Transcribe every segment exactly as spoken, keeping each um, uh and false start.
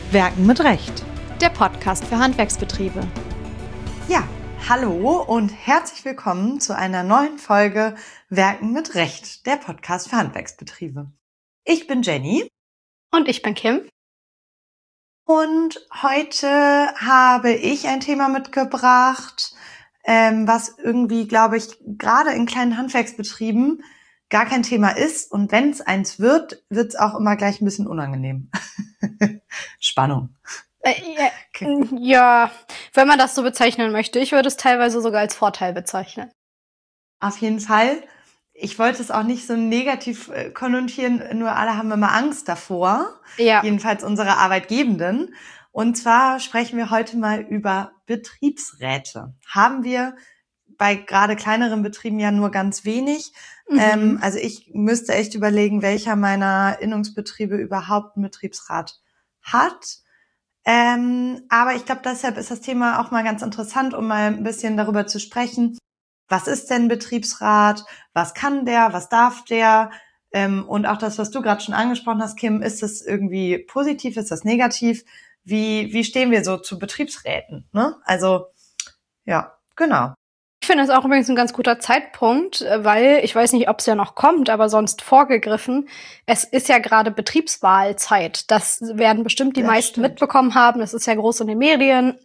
Werken mit Recht. Der Podcast für Handwerksbetriebe. Ja, hallo und herzlich willkommen zu einer neuen Folge Werken mit Recht, der Podcast für Handwerksbetriebe. Ich bin Jenny. Und ich bin Kim. Und heute habe ich ein Thema mitgebracht, ähm, was irgendwie, glaube ich, gerade in kleinen Handwerksbetrieben gar kein Thema ist. Und wenn es eins wird, wird es auch immer gleich ein bisschen unangenehm. Spannung. Äh, ja, okay. Ja, wenn man das so bezeichnen möchte. Ich würde es teilweise sogar als Vorteil bezeichnen. Auf jeden Fall. Ich wollte es auch nicht so negativ konnotieren, nur alle haben immer Angst davor. Ja. Jedenfalls unsere Arbeitgebenden. Und zwar sprechen wir heute mal über Betriebsräte. Haben wir bei gerade kleineren Betrieben ja nur ganz wenig. Mhm. Ähm, also ich müsste echt überlegen, welcher meiner Innungsbetriebe überhaupt einen Betriebsrat hat. Ähm, aber ich glaube, deshalb ist das Thema auch mal ganz interessant, um mal ein bisschen darüber zu sprechen. Was ist denn Betriebsrat? Was kann der? Was darf der? Ähm, und auch das, was du gerade schon angesprochen hast, Kim, ist das irgendwie positiv? Ist das negativ? Wie, wie stehen wir so zu Betriebsräten? Ne? Also, ja, genau. Ich finde es auch übrigens ein ganz guter Zeitpunkt, weil ich weiß nicht, ob es ja noch kommt, aber sonst vorgegriffen. Es ist ja gerade Betriebswahlzeit. Das werden bestimmt die das meisten stimmt. mitbekommen haben. Das ist ja groß in den Medien.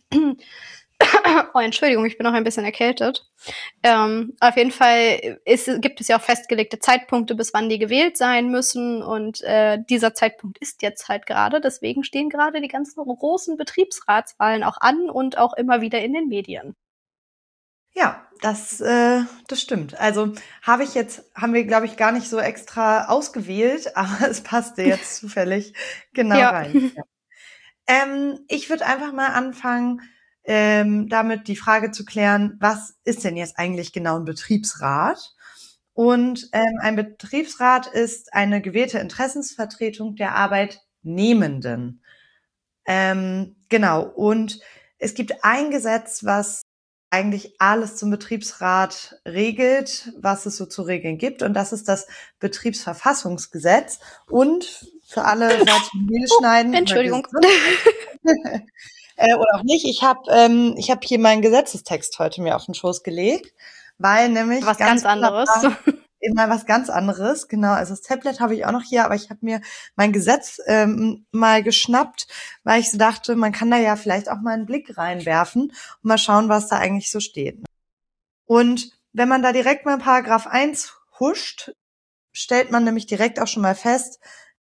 Oh, Entschuldigung, ich bin noch ein bisschen erkältet. Ähm, auf jeden Fall ist, gibt es ja auch festgelegte Zeitpunkte, bis wann die gewählt sein müssen. Und äh, dieser Zeitpunkt ist jetzt halt gerade. Deswegen stehen gerade die ganzen großen Betriebsratswahlen auch an und auch immer wieder in den Medien. Ja, das, äh, das stimmt. Also habe ich jetzt, haben wir, glaube ich, gar nicht so extra ausgewählt, aber es passte jetzt zufällig genau ja. rein. Ja. Ähm, ich würde einfach mal anfangen, ähm, damit die Frage zu klären, was ist denn jetzt eigentlich genau ein Betriebsrat? Und ähm, ein Betriebsrat ist eine gewählte Interessensvertretung der Arbeitnehmenden. Ähm, genau. Und es gibt ein Gesetz, was eigentlich alles zum Betriebsrat regelt, was es so zu regeln gibt. Und das ist das Betriebsverfassungsgesetz. Und für alle Mehl schneiden. Oh, Entschuldigung. äh, oder auch nicht. Ich habe ähm, ich hab hier meinen Gesetzestext heute mir auf den Schoß gelegt, weil nämlich was ganz, ganz anderes. Immer was ganz anderes, genau. Also das Tablet habe ich auch noch hier, aber ich habe mir mein Gesetz ähm, mal geschnappt, weil ich so dachte, man kann da ja vielleicht auch mal einen Blick reinwerfen und mal schauen, was da eigentlich so steht. Und wenn man da direkt mal Paragraph eins huscht, stellt man nämlich direkt auch schon mal fest,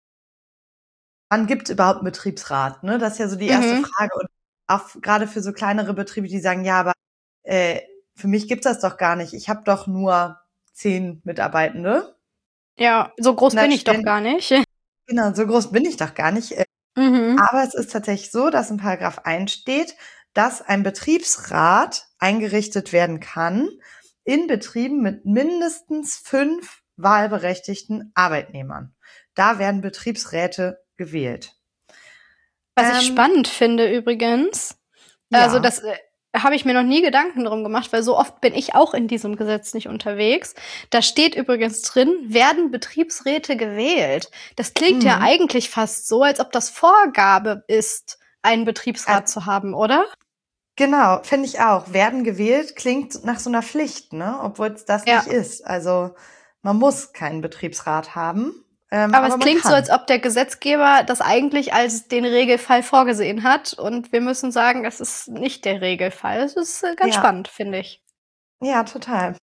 wann gibt es überhaupt einen Betriebsrat? Ne? Das ist ja so die erste mhm. Frage. Und auch gerade für so kleinere Betriebe, die sagen, ja, aber äh, für mich gibt's das doch gar nicht. Ich habe doch nur zehn Mitarbeitende. Ja, so groß bin ich doch gar nicht. Genau, so groß bin ich doch gar nicht. Mhm. Aber es ist tatsächlich so, dass in Paragraph eins steht, dass ein Betriebsrat eingerichtet werden kann in Betrieben mit mindestens fünf wahlberechtigten Arbeitnehmern. Da werden Betriebsräte gewählt. Was ähm, ich spannend finde übrigens, ja. also das äh, habe ich mir noch nie Gedanken drum gemacht, weil so oft bin ich auch in diesem Gesetz nicht unterwegs. Da steht übrigens drin, werden Betriebsräte gewählt. Das klingt mhm. ja eigentlich fast so, als ob das Vorgabe ist, einen Betriebsrat äh, zu haben, oder? Genau, finde ich auch. Werden gewählt klingt nach so einer Pflicht, ne? Obwohl es das ja. nicht ist. Also man muss keinen Betriebsrat haben. Ähm, aber, aber es klingt so, als ob der Gesetzgeber das eigentlich als den Regelfall vorgesehen hat. Und wir müssen sagen, das ist nicht der Regelfall. Das ist äh, ganz ja. spannend, finde ich. Ja, total.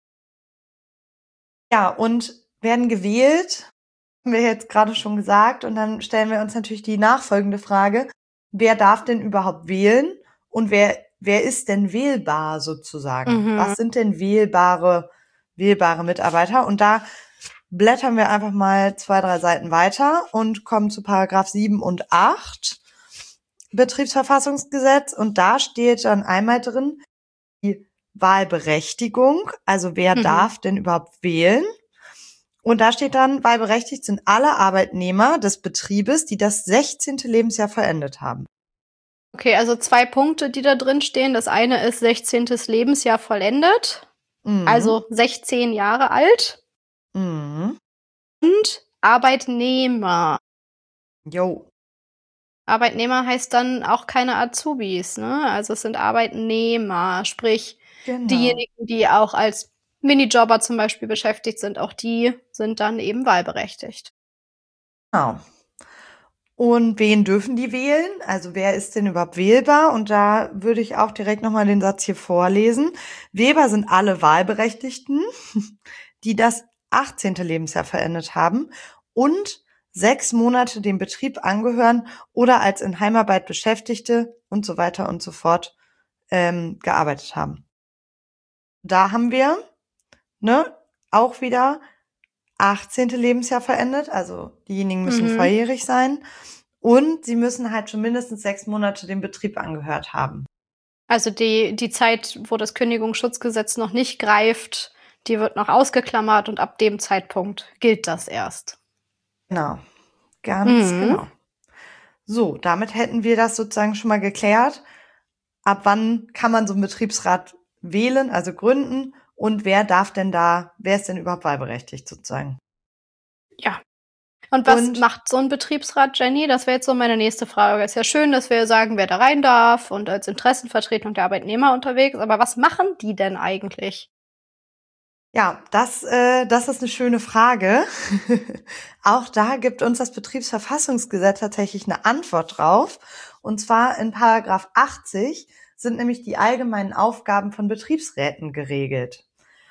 Ja, und werden gewählt, haben wir jetzt gerade schon gesagt. Und dann stellen wir uns natürlich die nachfolgende Frage. Wer darf denn überhaupt wählen? Und wer, wer ist denn wählbar sozusagen? Mhm. Was sind denn wählbare, wählbare Mitarbeiter? Und da blättern wir einfach mal zwei, drei Seiten weiter und kommen zu Paragraph sieben und acht Betriebsverfassungsgesetz. Und da steht dann einmal drin die Wahlberechtigung, also wer mhm. darf denn überhaupt wählen? Und da steht dann, wahlberechtigt sind alle Arbeitnehmer des Betriebes, die das sechzehnte Lebensjahr vollendet haben. Okay, also zwei Punkte, die da drin stehen. Das eine ist sechzehntes Lebensjahr vollendet, mhm. also sechzehn Jahre alt. Mhm. Und Arbeitnehmer. Jo. Arbeitnehmer heißt dann auch keine Azubis, ne? Also es sind Arbeitnehmer, sprich Genau. diejenigen, die auch als Minijobber zum Beispiel beschäftigt sind, auch die sind dann eben wahlberechtigt. Genau. Und wen dürfen die wählen? Also wer ist denn überhaupt wählbar? Und da würde ich auch direkt nochmal den Satz hier vorlesen. Wählbar sind alle Wahlberechtigten, die das achtzehnte Lebensjahr verendet haben und sechs Monate dem Betrieb angehören oder als in Heimarbeit Beschäftigte und so weiter und so fort ähm, gearbeitet haben. Da haben wir ne, auch wieder achtzehnte Lebensjahr verendet, also diejenigen müssen Mhm. volljährig sein und sie müssen halt schon mindestens sechs Monate dem Betrieb angehört haben. Also die, die Zeit, wo das Kündigungsschutzgesetz noch nicht greift, die wird noch ausgeklammert und ab dem Zeitpunkt gilt das erst. Genau, ganz Mhm. genau. So, damit hätten wir das sozusagen schon mal geklärt. Ab wann kann man so einen Betriebsrat wählen, also gründen und wer darf denn da, wer ist denn überhaupt wahlberechtigt sozusagen? Ja. Und was Und macht so ein Betriebsrat, Jenny? Das wäre jetzt so meine nächste Frage. Ist ja schön, dass wir sagen, wer da rein darf und als Interessenvertretung der Arbeitnehmer unterwegs. Aber was machen die denn eigentlich? ja, das, äh, das ist eine schöne Frage. Auch da gibt uns das Betriebsverfassungsgesetz tatsächlich eine Antwort drauf. Und zwar in Paragraph achtzig sind nämlich die allgemeinen Aufgaben von Betriebsräten geregelt.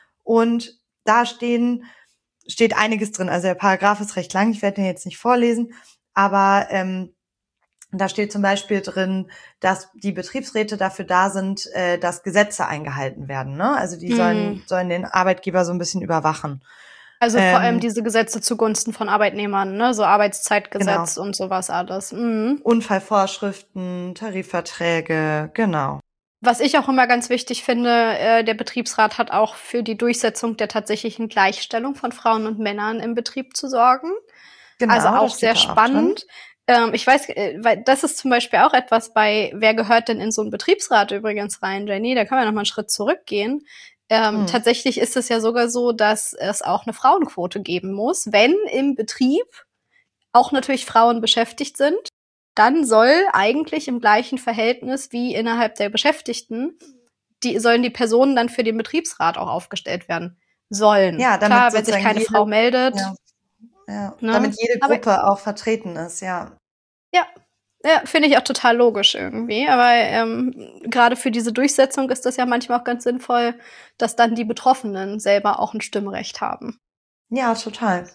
Und da stehen, steht einiges drin. Also der Paragraph ist recht lang, ich werde den jetzt nicht vorlesen, aber ähm, da steht zum Beispiel drin, dass die Betriebsräte dafür da sind, äh, dass Gesetze eingehalten werden. Ne? Also die sollen, Hm. sollen den Arbeitgeber so ein bisschen überwachen. Also vor allem Ähm, diese Gesetze zugunsten von Arbeitnehmern, ne? So Arbeitszeitgesetz genau. und sowas alles. Mhm. Unfallvorschriften, Tarifverträge, genau. Was ich auch immer ganz wichtig finde, äh, der Betriebsrat hat auch für die Durchsetzung der tatsächlichen Gleichstellung von Frauen und Männern im Betrieb zu sorgen. Genau, Also auch das steht sehr da auch drin. spannend. Ähm, ich weiß, äh, weil das ist zum Beispiel auch etwas bei, wer gehört denn in so einen Betriebsrat übrigens rein, Jenny? Da können wir noch mal einen Schritt zurückgehen. Ähm, Hm. Tatsächlich ist es ja sogar so, dass es auch eine Frauenquote geben muss, wenn im Betrieb auch natürlich Frauen beschäftigt sind. Dann soll eigentlich im gleichen Verhältnis wie innerhalb der Beschäftigten, die sollen die Personen dann für den Betriebsrat auch aufgestellt werden sollen. Ja, damit Klar, wenn sich sozusagen keine jede, Frau meldet, ja, ja, ne? damit jede Aber Gruppe auch vertreten ist, ja. ja, ja, finde ich auch total logisch irgendwie. Aber ähm, gerade für diese Durchsetzung ist das ja manchmal auch ganz sinnvoll, dass dann die Betroffenen selber auch ein Stimmrecht haben. Ja, total.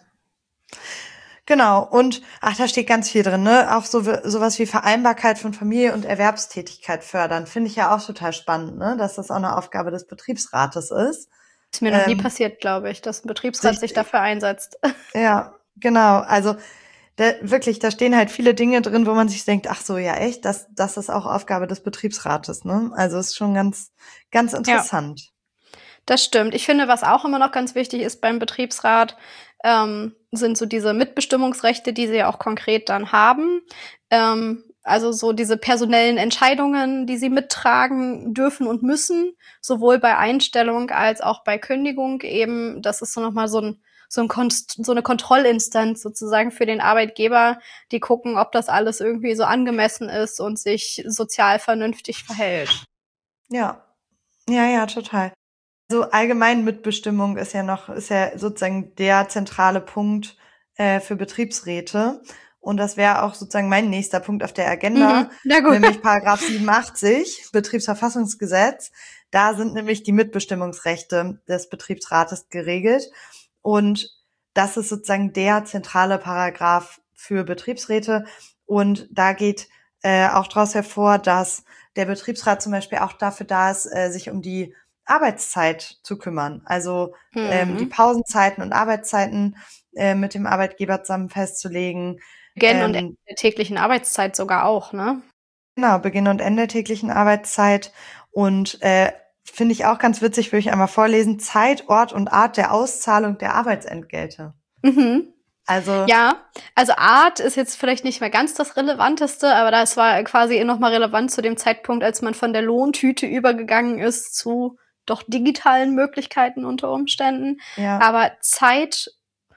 Genau. Und, ach, da steht ganz viel drin, ne? Auch so, sowas wie Vereinbarkeit von Familie und Erwerbstätigkeit fördern. Finde ich ja auch total spannend, ne? Dass das auch eine Aufgabe des Betriebsrates ist. Ist mir noch nie Ähm, passiert, glaube ich, dass ein Betriebsrat sich sich, dafür einsetzt. ja, genau. Also, da, wirklich, da stehen halt viele Dinge drin, wo man sich denkt, ach so, ja, echt? Das, das ist auch Aufgabe des Betriebsrates, ne? Also, ist schon ganz, ganz Ja, interessant. das stimmt. Ich finde, was auch immer noch ganz wichtig ist beim Betriebsrat, ähm, sind so diese Mitbestimmungsrechte, die sie ja auch konkret dann haben. Ähm, also so diese personellen Entscheidungen, die sie mittragen dürfen und müssen, sowohl bei Einstellung als auch bei Kündigung eben. Das ist so nochmal so ein so, ein Konst so eine Kontrollinstanz sozusagen für den Arbeitgeber, die gucken, ob das alles irgendwie so angemessen ist und sich sozial vernünftig verhält. Ja, ja, ja, total. So allgemein Mitbestimmung ist ja noch, ist ja sozusagen der zentrale Punkt äh, für Betriebsräte. Und das wäre auch sozusagen mein nächster Punkt auf der Agenda, Mhm. Na gut. nämlich Paragraph siebenundachtzig, Betriebsverfassungsgesetz. Da sind nämlich die Mitbestimmungsrechte des Betriebsrates geregelt. Und das ist sozusagen der zentrale Paragraph für Betriebsräte. Und da geht äh, auch daraus hervor, dass der Betriebsrat zum Beispiel auch dafür da ist, äh, sich um die Arbeitszeit zu kümmern. Also ähm, die Mhm. Pausenzeiten und Arbeitszeiten äh, mit dem Arbeitgeber zusammen festzulegen. Beginn und Ende Ähm, der täglichen Arbeitszeit sogar auch, ne? genau, Beginn und Ende der täglichen Arbeitszeit. Und äh, finde ich auch ganz witzig, würde ich einmal vorlesen, Zeit, Ort und Art der Auszahlung der Arbeitsentgelte. Mhm. Also Ja, also Art ist jetzt vielleicht nicht mehr ganz das Relevanteste, aber das war quasi noch mal relevant zu dem Zeitpunkt, als man von der Lohntüte übergegangen ist zu doch digitalen Möglichkeiten unter Umständen. ja, Aber Zeit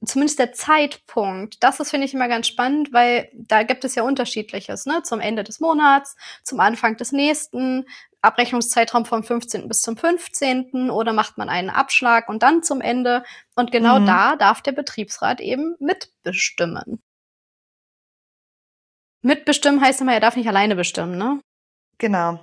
zumindest der Zeitpunkt, das ist, finde ich, immer ganz spannend, weil da gibt es ja Unterschiedliches, ne? Zum Ende des Monats, zum Anfang des nächsten, Abrechnungszeitraum vom fünfzehnten bis zum fünfzehnten oder macht man einen Abschlag und dann zum Ende. Und genau Mhm. da darf der Betriebsrat eben mitbestimmen. Mitbestimmen heißt immer, er darf nicht alleine bestimmen, ne? Genau.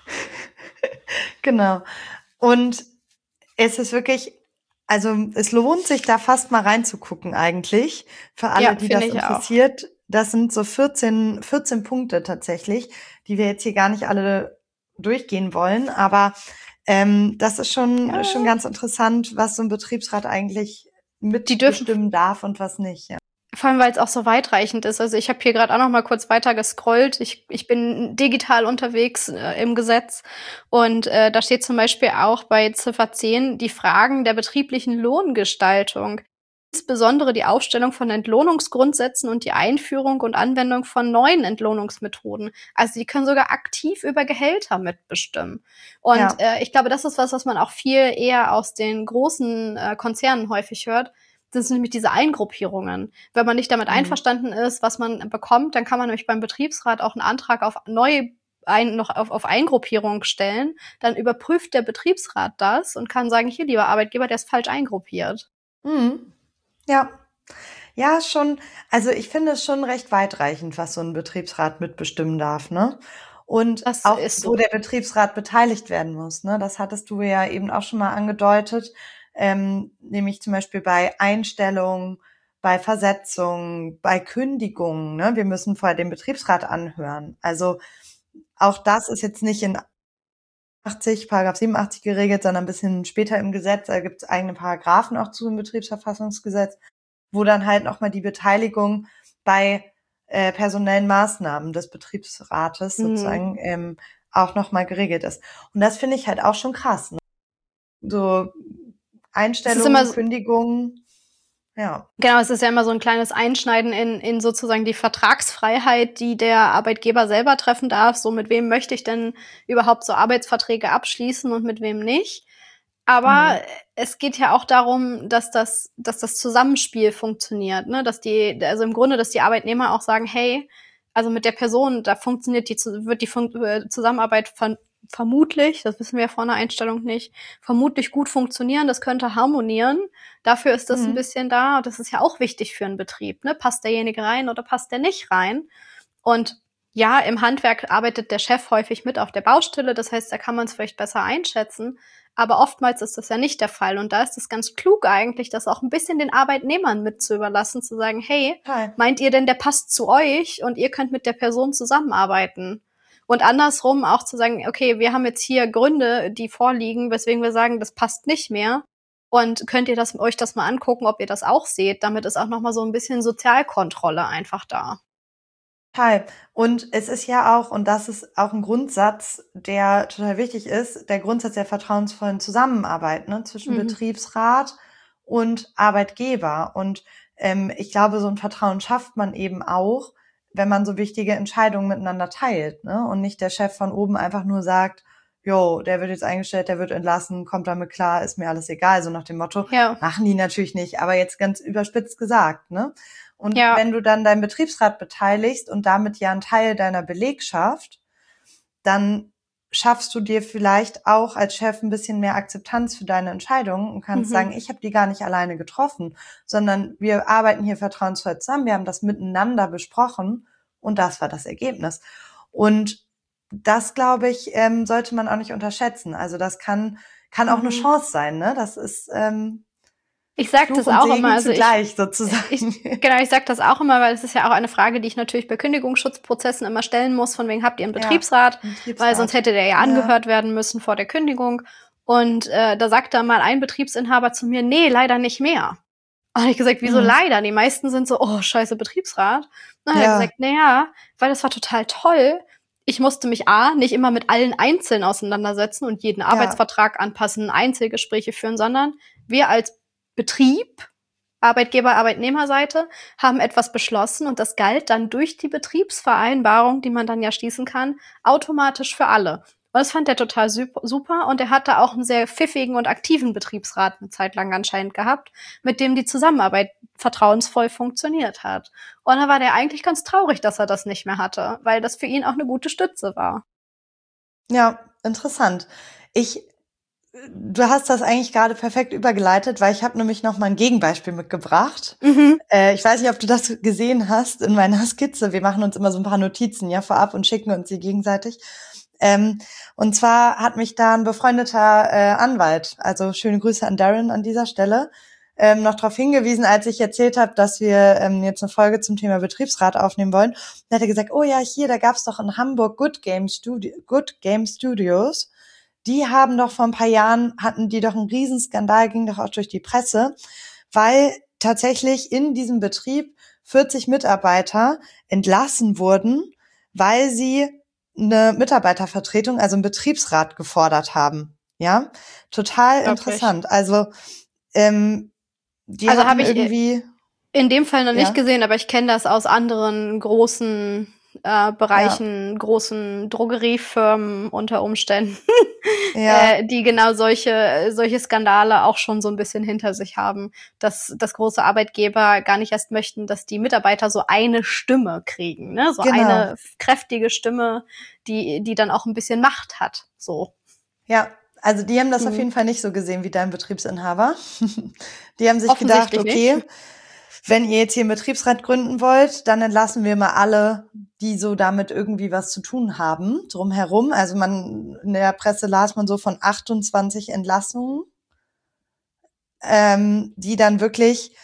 Genau. Und es ist wirklich, also es lohnt sich da fast mal reinzugucken eigentlich, für alle, Ja, die das finde ich auch. interessiert. Das sind so vierzehn, vierzehn Punkte tatsächlich, die wir jetzt hier gar nicht alle durchgehen wollen, aber ähm, das ist schon, Ja. schon ganz interessant, was so ein Betriebsrat eigentlich Die dürfen- mitbestimmen darf und was nicht. Ja. Vor allem, weil es auch so weitreichend ist. Also ich habe hier gerade auch noch mal kurz weiter gescrollt. Ich, ich bin digital unterwegs äh, im Gesetz. Und äh, da steht zum Beispiel auch bei Ziffer zehn die Fragen der betrieblichen Lohngestaltung. Insbesondere die Aufstellung von Entlohnungsgrundsätzen und die Einführung und Anwendung von neuen Entlohnungsmethoden. Also die können sogar aktiv über Gehälter mitbestimmen. Und Ja. äh, ich glaube, das ist was, was man auch viel eher aus den großen äh, Konzernen häufig hört. Das sind nämlich diese Eingruppierungen. Wenn man nicht damit Mhm. einverstanden ist, was man bekommt, dann kann man nämlich beim Betriebsrat auch einen Antrag auf neu ein, noch auf, auf Eingruppierung stellen. Dann überprüft der Betriebsrat das und kann sagen, hier, lieber Arbeitgeber, der ist falsch eingruppiert. Mhm. Ja. Ja, schon. Also ich finde es schon recht weitreichend, was so ein Betriebsrat mitbestimmen darf, ne? Und Das auch, ist so. wo der Betriebsrat beteiligt werden muss, ne? Das hattest du ja eben auch schon mal angedeutet, ähm, nämlich zum Beispiel bei Einstellungen, bei Versetzungen, bei Kündigungen, ne? Wir müssen vorher den Betriebsrat anhören. Also auch das ist jetzt nicht in achtzig, Paragraph siebenundachtzig geregelt, sondern ein bisschen später im Gesetz. Da gibt es eigene Paragraphen auch zu im Betriebsverfassungsgesetz, wo dann halt nochmal die Beteiligung bei äh, personellen Maßnahmen des Betriebsrates Mhm. sozusagen ähm, auch nochmal geregelt ist. Und das finde ich halt auch schon krass. Ne? So Einstellungen, immer so- Kündigungen, ja. Genau, es ist ja immer so ein kleines Einschneiden in, in sozusagen die Vertragsfreiheit, die der Arbeitgeber selber treffen darf. So, mit wem möchte ich denn überhaupt so Arbeitsverträge abschließen und mit wem nicht? Aber Mhm. es geht ja auch darum, dass das, dass das Zusammenspiel funktioniert, ne? Dass die, also im Grunde, dass die Arbeitnehmer auch sagen, hey, also mit der Person, da funktioniert die, wird die Fun äh, Zusammenarbeit ver vermutlich, das wissen wir ja vor einer Einstellung nicht, vermutlich gut funktionieren, das könnte harmonieren. Dafür ist das ein Mhm. bisschen da. Und das ist ja auch wichtig für einen Betrieb, ne? Passt derjenige rein oder passt der nicht rein? Und ja, im Handwerk arbeitet der Chef häufig mit auf der Baustelle. Das heißt, da kann man es vielleicht besser einschätzen. Aber oftmals ist das ja nicht der Fall. Und da ist es ganz klug eigentlich, das auch ein bisschen den Arbeitnehmern mit zu überlassen, zu sagen, hey, Hi. meint ihr denn, der passt zu euch und ihr könnt mit der Person zusammenarbeiten? Und andersrum auch zu sagen, okay, wir haben jetzt hier Gründe, die vorliegen, weswegen wir sagen, das passt nicht mehr. Und könnt ihr das, euch das mal angucken, ob ihr das auch seht? Damit ist auch nochmal so ein bisschen Sozialkontrolle einfach da. Total. Und es ist ja auch, und das ist auch ein Grundsatz, der total wichtig ist, der Grundsatz der vertrauensvollen Zusammenarbeit, ne, zwischen Mhm. Betriebsrat und Arbeitgeber. Und ähm, ich glaube, so ein Vertrauen schafft man eben auch, wenn man so wichtige Entscheidungen miteinander teilt, ne? Und nicht der Chef von oben einfach nur sagt, jo, der wird jetzt eingestellt, der wird entlassen, kommt damit klar, ist mir alles egal, so nach dem Motto. Ja. Machen die natürlich nicht, aber jetzt ganz überspitzt gesagt, ne? Und Ja. wenn du dann deinen Betriebsrat beteiligst und damit ja einen Teil deiner Belegschaft, dann schaffst du dir vielleicht auch als Chef ein bisschen mehr Akzeptanz für deine Entscheidungen und kannst Mhm. sagen, ich habe die gar nicht alleine getroffen, sondern wir arbeiten hier vertrauensvoll zusammen, wir haben das miteinander besprochen und das war das Ergebnis. Und das, glaube ich, ähm, sollte man auch nicht unterschätzen. Also das kann kann auch Mhm. eine Chance sein, ne? Das ist ähm, Ich sag Fluch das und auch Segen immer. Also ich, zugleich sozusagen. ich, genau, ich sag das auch immer, weil es ist ja auch eine Frage, die ich natürlich bei Kündigungsschutzprozessen immer stellen muss, von wegen habt ihr einen Betriebsrat, Ja, Betriebsrat. weil sonst hätte der ja angehört werden müssen vor der Kündigung. Und äh, da sagt dann mal ein Betriebsinhaber zu mir, nee, leider nicht mehr. Und ich gesagt, wieso Mhm. leider? Die meisten sind so, oh, scheiße, Betriebsrat. Und dann hat er Ja. gesagt, naja, weil das war total toll. Ich musste mich A, nicht immer mit allen einzeln auseinandersetzen und jeden Arbeitsvertrag anpassen, Einzelgespräche führen, sondern wir als Betrieb, Arbeitgeber, Arbeitnehmerseite, haben etwas beschlossen und das galt dann durch die Betriebsvereinbarung, die man dann ja schließen kann, automatisch für alle. Und das fand er total super und er hatte auch einen sehr pfiffigen und aktiven Betriebsrat eine Zeit lang anscheinend gehabt, mit dem die Zusammenarbeit vertrauensvoll funktioniert hat. Und da war der eigentlich ganz traurig, dass er das nicht mehr hatte, weil das für ihn auch eine gute Stütze war. Ja, interessant. Ich, du hast das eigentlich gerade perfekt übergeleitet, weil ich habe nämlich noch mal ein Gegenbeispiel mitgebracht. Mhm. Äh, ich weiß nicht, ob du das gesehen hast in meiner Skizze. Wir machen uns immer so ein paar Notizen ja vorab und schicken uns die gegenseitig. Ähm, und zwar hat mich da ein befreundeter äh, Anwalt, also schöne Grüße an Darren an dieser Stelle, ähm, noch darauf hingewiesen, als ich erzählt habe, dass wir ähm, jetzt eine Folge zum Thema Betriebsrat aufnehmen wollen. Da hat er gesagt, oh ja, hier, da gab's doch in Hamburg Good Game, Studi- Good Game Studios. Die haben doch vor ein paar Jahren, hatten die doch einen Riesenskandal, ging doch auch durch die Presse, weil tatsächlich in diesem Betrieb vierzig Mitarbeiter entlassen wurden, weil sie eine Mitarbeitervertretung, also einen Betriebsrat gefordert haben. Ja, total Wirklich. interessant. Also ähm, die Also hatten habe ich irgendwie in dem Fall noch nicht ja. gesehen, aber ich kenne das aus anderen großen äh, Bereichen, großen Drogeriefirmen unter Umständen, Ja. äh, die genau solche solche Skandale auch schon so ein bisschen hinter sich haben, dass dass große Arbeitgeber gar nicht erst möchten, dass die Mitarbeiter so eine Stimme kriegen, ne, so Genau. eine kräftige Stimme, die die dann auch ein bisschen Macht hat, so. Ja, also die haben das Mhm. auf jeden Fall nicht so gesehen wie dein Betriebsinhaber. Die haben sich gedacht, Offensichtlich okay, nicht. wenn ihr jetzt hier einen Betriebsrat gründen wollt, dann entlassen wir mal alle, die so damit irgendwie was zu tun haben, drumherum. Also man, in der Presse las man so von achtundzwanzig Entlassungen, ähm, die dann wirklich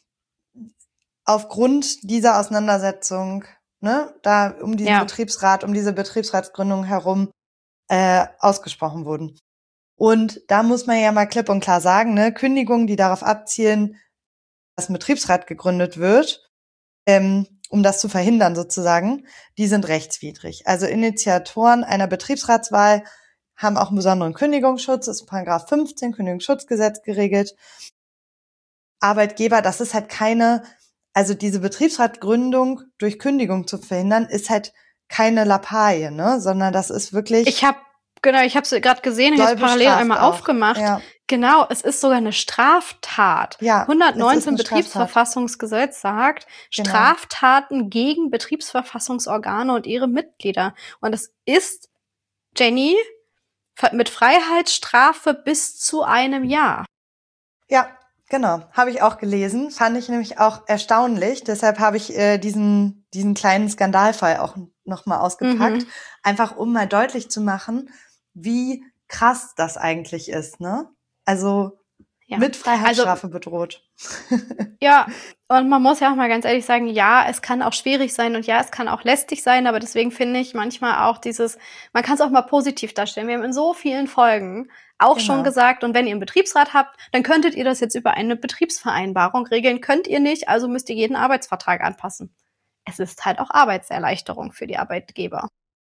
aufgrund dieser Auseinandersetzung, ne, da um diesen Ja. Betriebsrat, um diese Betriebsratsgründung herum äh, ausgesprochen wurden. Und da muss man ja mal klipp und klar sagen, ne, Kündigungen, die darauf abzielen, dass ein Betriebsrat gegründet wird, ähm, um das zu verhindern sozusagen, die sind rechtswidrig. Also Initiatoren einer Betriebsratswahl haben auch einen besonderen Kündigungsschutz, das ist Paragraph fünfzehn Kündigungsschutzgesetz geregelt. Arbeitgeber, das ist halt keine, also diese Betriebsratgründung durch Kündigung zu verhindern, ist halt keine Lappalie, ne, sondern das ist wirklich. Ich habe genau, ich habe es gerade gesehen, ich habe parallel einmal auch. aufgemacht. Ja. Genau, es ist sogar eine Straftat. Ja, hundertneunzehn eine Betriebsverfassungsgesetz sagt, Genau. Straftaten gegen Betriebsverfassungsorgane und ihre Mitglieder. Und das ist, Jenny, mit Freiheitsstrafe bis zu einem Jahr. Ja, genau. Habe ich auch gelesen. Fand ich nämlich auch erstaunlich. Deshalb habe ich äh, diesen, diesen kleinen Skandalfall auch nochmal ausgepackt. Mhm. Einfach um mal deutlich zu machen, wie krass das eigentlich ist, ne? Also Ja. mit Freiheitsstrafe Also, bedroht. Ja, und man muss ja auch mal ganz ehrlich sagen, ja, es kann auch schwierig sein und ja, es kann auch lästig sein, aber deswegen finde ich manchmal auch dieses, man kann es auch mal positiv darstellen. Wir haben in so vielen Folgen auch Genau. schon gesagt, und wenn ihr einen Betriebsrat habt, dann könntet ihr das jetzt über eine Betriebsvereinbarung regeln. Könnt ihr nicht, also müsst ihr jeden Arbeitsvertrag anpassen. Es ist halt auch Arbeitserleichterung für die Arbeitgeber.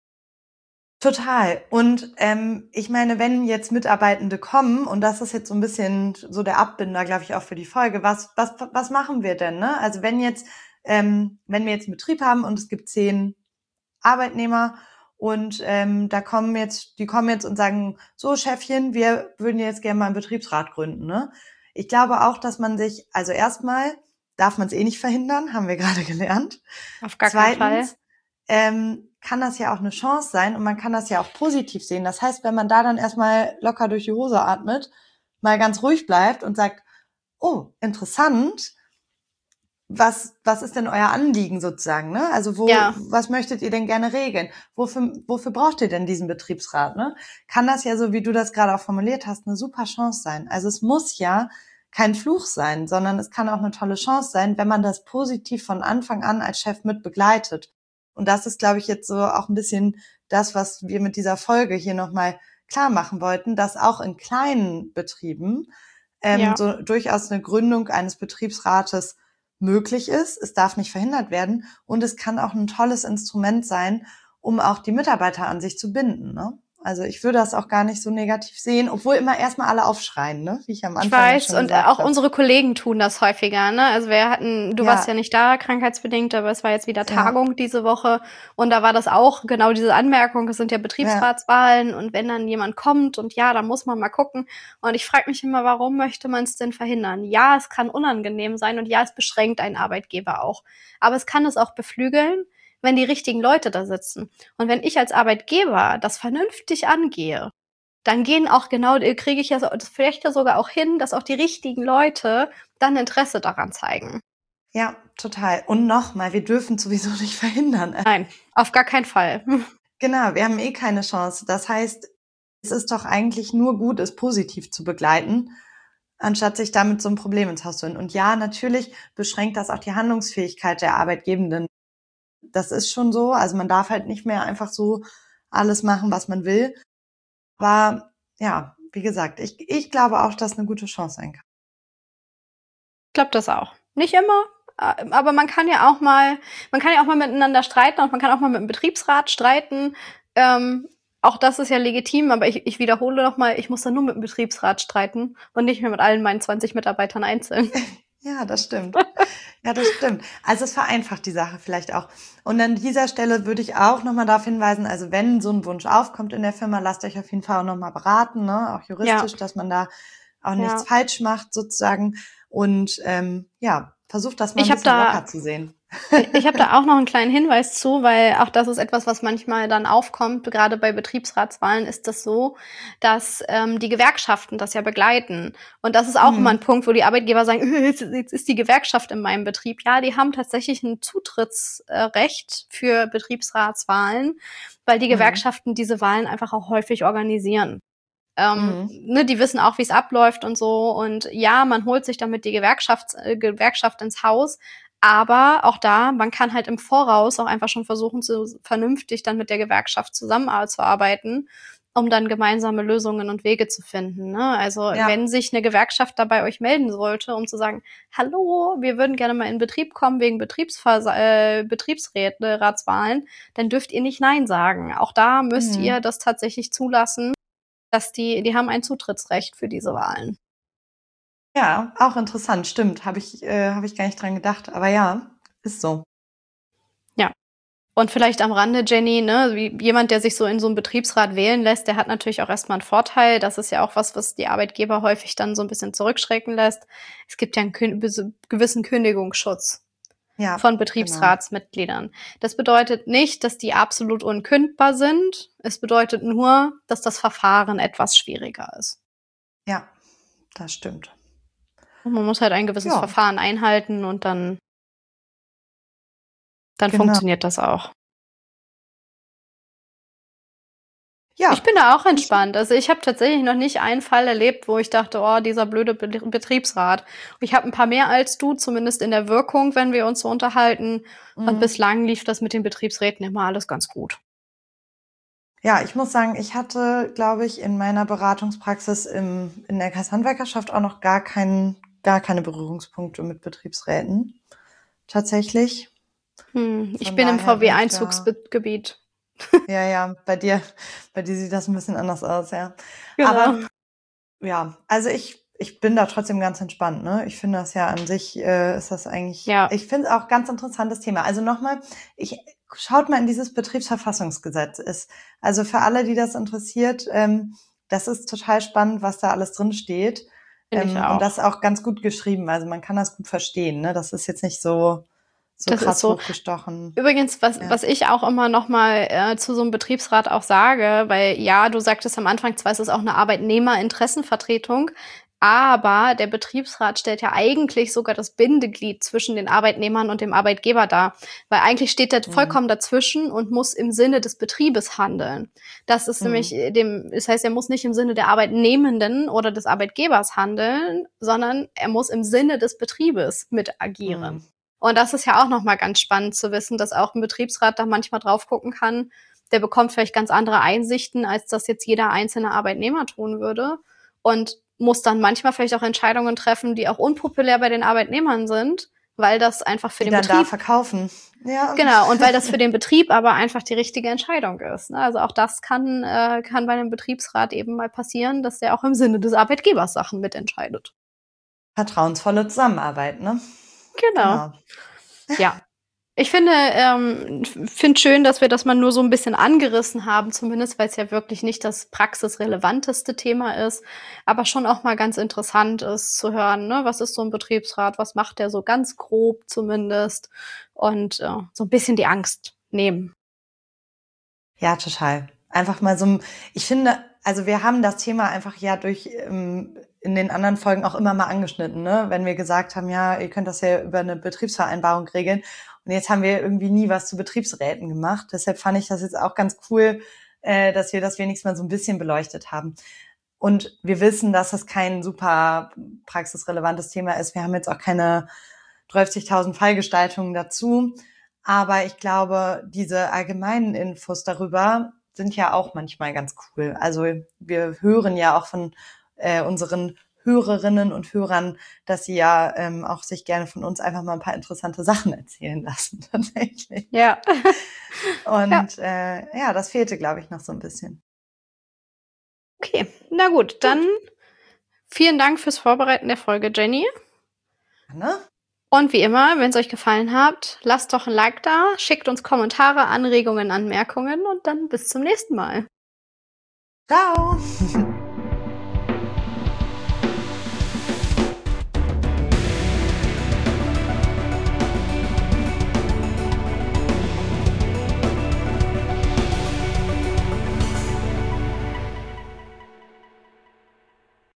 Total. Und ähm, ich meine, wenn jetzt Mitarbeitende kommen, und das ist jetzt so ein bisschen so der Abbinder, glaube ich, auch für die Folge, was was was machen wir denn, ne? Also wenn jetzt, ähm, wenn wir jetzt einen Betrieb haben und es gibt zehn Arbeitnehmer und ähm, da kommen jetzt, die kommen jetzt und sagen, so Chefchen, wir würden jetzt gerne mal einen Betriebsrat gründen, ne? Ich glaube auch, dass man sich, also erstmal darf man es eh nicht verhindern, haben wir gerade gelernt. Auf gar keinen Fall. Zweitens, ähm, kann das ja auch eine Chance sein und man kann das ja auch positiv sehen. Das heißt, wenn man da dann erstmal locker durch die Hose atmet, mal ganz ruhig bleibt und sagt, oh, interessant, was was ist denn euer Anliegen sozusagen, ne? Also wo Ja. was möchtet ihr denn gerne regeln? Wofür wofür braucht ihr denn diesen Betriebsrat, ne? Kann das ja, so wie du das gerade auch formuliert hast, eine super Chance sein. Also es muss ja kein Fluch sein, sondern es kann auch eine tolle Chance sein, wenn man das positiv von Anfang an als Chef mit begleitet. Und das ist, glaube ich, jetzt so auch ein bisschen das, was wir mit dieser Folge hier nochmal klar machen wollten, dass auch in kleinen Betrieben ähm, Ja. so durchaus eine Gründung eines Betriebsrates möglich ist. Es darf nicht verhindert werden und es kann auch ein tolles Instrument sein, um auch die Mitarbeiter an sich zu binden, ne? Also ich würde das auch gar nicht so negativ sehen, obwohl immer erstmal alle aufschreien, ne? Wie ich am Anfang Ich weiß, schon und gesagt auch habe. unsere Kollegen tun das häufiger, ne? Also wir hatten, du Ja. warst ja nicht da, krankheitsbedingt, aber es war jetzt wieder Ja. Tagung diese Woche und da war das auch genau diese Anmerkung, es sind ja Betriebsratswahlen und wenn dann jemand kommt und ja, dann muss man mal gucken. Und ich frage mich immer, warum möchte man es denn verhindern? Ja, es kann unangenehm sein und ja, es beschränkt einen Arbeitgeber auch. Aber es kann es auch beflügeln, wenn die richtigen Leute da sitzen. Und wenn ich als Arbeitgeber das vernünftig angehe, dann gehen auch genau, kriege ich ja so, das vielleicht ja sogar auch hin, dass auch die richtigen Leute dann Interesse daran zeigen. Ja, total. Und nochmal, wir dürfen sowieso nicht verhindern. Nein, auf gar keinen Fall. Genau, wir haben eh keine Chance. Das heißt, es ist doch eigentlich nur gut, es positiv zu begleiten, anstatt sich damit so ein Problem ins Haus zu holen. Und ja, natürlich beschränkt das auch die Handlungsfähigkeit der Arbeitgebenden. Das ist schon so. Also man darf halt nicht mehr einfach so alles machen, was man will. Aber ja, wie gesagt, ich, ich glaube auch, dass eine gute Chance sein kann. Ich glaube das auch. Nicht immer, aber man kann ja auch mal, man kann ja auch mal miteinander streiten und man kann auch mal mit dem Betriebsrat streiten. Ähm, auch das ist ja legitim, aber ich, ich wiederhole nochmal, ich muss dann nur mit dem Betriebsrat streiten und nicht mehr mit allen meinen zwanzig Mitarbeitern einzeln. Ja, das stimmt. Ja, das stimmt. Also es vereinfacht die Sache vielleicht auch. Und an dieser Stelle würde ich auch nochmal darauf hinweisen, also wenn so ein Wunsch aufkommt in der Firma, lasst euch auf jeden Fall auch nochmal beraten, ne? Auch juristisch, ja. Dass man da auch nichts ja. falsch macht sozusagen. Und ähm, ja, versucht das mal ich ein bisschen da, locker zu sehen. Ich habe da auch noch einen kleinen Hinweis zu, weil auch das ist etwas, was manchmal dann aufkommt. Gerade bei Betriebsratswahlen ist das so, dass ähm, die Gewerkschaften das ja begleiten. Und das ist auch mhm. immer ein Punkt, wo die Arbeitgeber sagen, jetzt, jetzt ist die Gewerkschaft in meinem Betrieb. Ja, die haben tatsächlich ein Zutrittsrecht für Betriebsratswahlen, weil die mhm. Gewerkschaften diese Wahlen einfach auch häufig organisieren. Ähm, mhm. ne, die wissen auch, wie es abläuft und so. Und ja, man holt sich damit die Gewerkschaft, äh, Gewerkschaft ins Haus. Aber auch da, man kann halt im Voraus auch einfach schon versuchen, zu, vernünftig dann mit der Gewerkschaft zusammenzuarbeiten, um dann gemeinsame Lösungen und Wege zu finden. Ne? Also ja. wenn sich eine Gewerkschaft da bei euch melden sollte, um zu sagen, hallo, wir würden gerne mal in Betrieb kommen wegen Betriebsver- äh, Betriebsratswahlen, dann dürft ihr nicht Nein sagen. Auch da müsst mhm. ihr das tatsächlich zulassen, dass die, die haben ein Zutrittsrecht für diese Wahlen. Ja, auch interessant, stimmt. Habe ich, äh, hab ich gar nicht dran gedacht. Aber ja, ist so. Ja. Und vielleicht am Rande, Jenny, ne, wie jemand, der sich so in so einen Betriebsrat wählen lässt, der hat natürlich auch erstmal einen Vorteil. Das ist ja auch was, was die Arbeitgeber häufig dann so ein bisschen zurückschrecken lässt. Es gibt ja einen kün- gewissen Kündigungsschutz ja, von Betriebsratsmitgliedern. Genau. Das bedeutet nicht, dass die absolut unkündbar sind. Es bedeutet nur, dass das Verfahren etwas schwieriger ist. Ja, das stimmt. Und man muss halt ein gewisses ja. Verfahren einhalten und dann, dann genau. funktioniert das auch. Ja. Ich bin da auch entspannt. Also ich habe tatsächlich noch nicht einen Fall erlebt, wo ich dachte, oh, dieser blöde Be- Betriebsrat. Ich habe ein paar mehr als du, zumindest in der Wirkung, wenn wir uns so unterhalten. Mhm. Und bislang lief das mit den Betriebsräten immer alles ganz gut. Ja, ich muss sagen, ich hatte, glaube ich, in meiner Beratungspraxis im, in der Kreishandwerkerschaft auch noch gar keinen gar keine Berührungspunkte mit Betriebsräten. Tatsächlich. Hm, ich bin im V W-Einzugsgebiet. Ja, ja, bei dir, bei dir sieht das ein bisschen anders aus, ja. Genau. Aber ja, also ich, ich bin da trotzdem ganz entspannt, ne? Ich finde das ja an sich, äh, ist das eigentlich, ja. ich finde es auch ganz interessantes Thema. Also nochmal, ich, schaut mal in dieses Betriebsverfassungsgesetz ist. Also für alle, die das interessiert, ähm, das ist total spannend, was da alles drin steht. Ähm, und das ist auch ganz gut geschrieben. Also man kann das gut verstehen. Ne? Das ist jetzt nicht so, so das krass ist so hochgestochen. Übrigens, was, ja. was ich auch immer noch mal äh, zu so einem Betriebsrat auch sage, weil ja, du sagtest am Anfang, zwar ist es auch eine Arbeitnehmerinteressenvertretung, aber der Betriebsrat stellt ja eigentlich sogar das Bindeglied zwischen den Arbeitnehmern und dem Arbeitgeber dar. Weil eigentlich steht der mhm. vollkommen dazwischen und muss im Sinne des Betriebes handeln. Das ist mhm. nämlich dem, das heißt, er muss nicht im Sinne der Arbeitnehmenden oder des Arbeitgebers handeln, sondern er muss im Sinne des Betriebes mit agieren. Mhm. Und das ist ja auch nochmal ganz spannend zu wissen, dass auch ein Betriebsrat da manchmal drauf gucken kann. Der bekommt vielleicht ganz andere Einsichten, als das jetzt jeder einzelne Arbeitnehmer tun würde. Und muss dann manchmal vielleicht auch Entscheidungen treffen, die auch unpopulär bei den Arbeitnehmern sind, weil das einfach für die den dann Betrieb da verkaufen. Ja. Genau, und weil das für den Betrieb aber einfach die richtige Entscheidung ist. Ne? Also auch das kann, äh, kann bei einem Betriebsrat eben mal passieren, dass der auch im Sinne des Arbeitgebers Sachen mitentscheidet. Vertrauensvolle Zusammenarbeit, ne? Genau. genau. Ja. Ich finde, ähm, finde schön, dass wir das mal nur so ein bisschen angerissen haben, zumindest, weil es ja wirklich nicht das praxisrelevanteste Thema ist, aber schon auch mal ganz interessant ist zu hören, ne, was ist so ein Betriebsrat, was macht der so ganz grob zumindest und äh, so ein bisschen die Angst nehmen. Ja, total. Einfach mal so, ich finde, also wir haben das Thema einfach ja durch ähm, in den anderen Folgen auch immer mal angeschnitten, ne? Wenn wir gesagt haben, ja, ihr könnt das ja über eine Betriebsvereinbarung regeln. Und jetzt haben wir irgendwie nie was zu Betriebsräten gemacht. Deshalb fand ich das jetzt auch ganz cool, äh, dass wir das wenigstens mal so ein bisschen beleuchtet haben. Und wir wissen, dass das kein super praxisrelevantes Thema ist. Wir haben jetzt auch keine dreißigtausend Fallgestaltungen dazu. Aber ich glaube, diese allgemeinen Infos darüber sind ja auch manchmal ganz cool. Also wir hören ja auch von äh, unseren Hörerinnen und Hörern, dass sie ja ähm, auch sich gerne von uns einfach mal ein paar interessante Sachen erzählen lassen, tatsächlich. Ja. Und ja, äh, ja das fehlte, glaube ich, noch so ein bisschen. Okay, na gut, dann gut. Vielen Dank fürs Vorbereiten der Folge, Jenny. Gerne. Und wie immer, wenn es euch gefallen hat, lasst doch ein Like da, schickt uns Kommentare, Anregungen, Anmerkungen und dann bis zum nächsten Mal. Ciao!